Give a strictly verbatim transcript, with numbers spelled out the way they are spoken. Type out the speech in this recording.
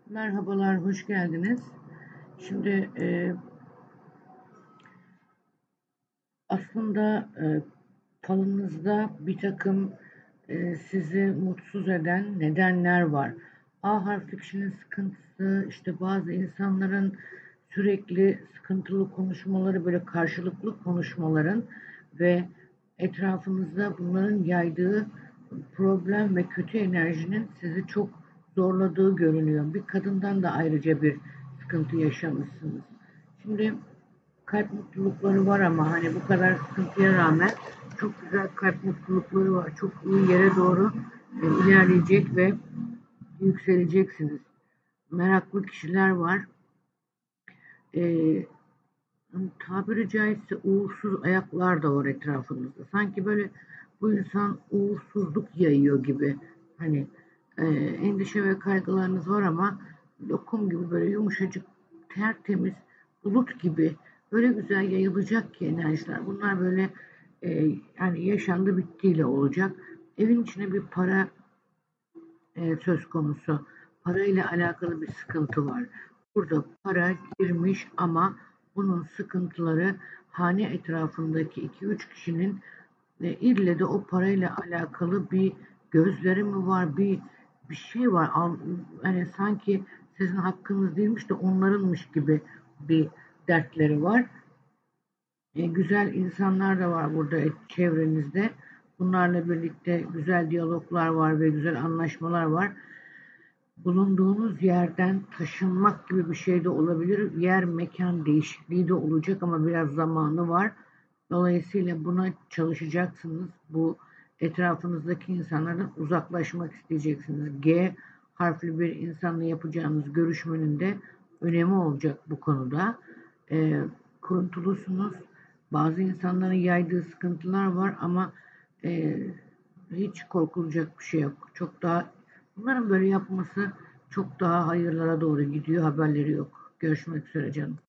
Merhabalar, hoş geldiniz. Şimdi e, aslında e, falınızda bir takım e, sizi mutsuz eden nedenler var. A harfli kişinin sıkıntısı, işte bazı insanların sürekli sıkıntılı konuşmaları, böyle karşılıklı konuşmaların ve etrafınızda bunların yaydığı problem ve kötü enerjinin sizi çok zorladığı görünüyor. Bir kadından da ayrıca bir sıkıntı yaşamışsınız. Şimdi kalp mutlulukları var ama hani bu kadar sıkıntıya rağmen çok güzel kalp mutlulukları var. Çok iyi yere doğru e, ilerleyecek ve yükseleceksiniz. Meraklı kişiler var. E, Tabiri caizse uğursuz ayaklar da var etrafınızda. Sanki böyle bu insan uğursuzluk yayıyor gibi. Hani e, endişe ve kaygılarınız var ama lokum gibi böyle yumuşacık, tertemiz, bulut gibi böyle güzel yayılacak ki enerjiler. Bunlar böyle e, yani yaşandı bittiyle olacak. Evin içine bir para e, söz konusu. Parayla alakalı bir sıkıntı var. Burada para girmiş ama bunun sıkıntıları hane etrafındaki iki üç kişinin e, ille de o parayla alakalı bir gözleri mi var, bir bir şey var. Hani sanki sizin hakkınız değilmiş de onlarınmış gibi bir dertleri var. E, güzel insanlar da var burada çevrenizde. Bunlarla birlikte güzel diyaloglar var ve güzel anlaşmalar var. Bulunduğunuz yerden taşınmak gibi bir şey de olabilir. Yer, mekan değişikliği de olacak ama biraz zamanı var. Dolayısıyla buna çalışacaksınız. Bu etrafınızdaki insanlardan uzaklaşmak isteyeceksiniz. G harfli bir insanla yapacağınız görüşmenin de önemi olacak bu konuda. E, Kuruntulusunuz. Bazı insanların yaydığı sıkıntılar var ama e, hiç korkulacak bir şey yok. Çok daha bunların böyle yapması çok daha hayırlara doğru gidiyor. Haberleri yok. Görüşmek üzere canım.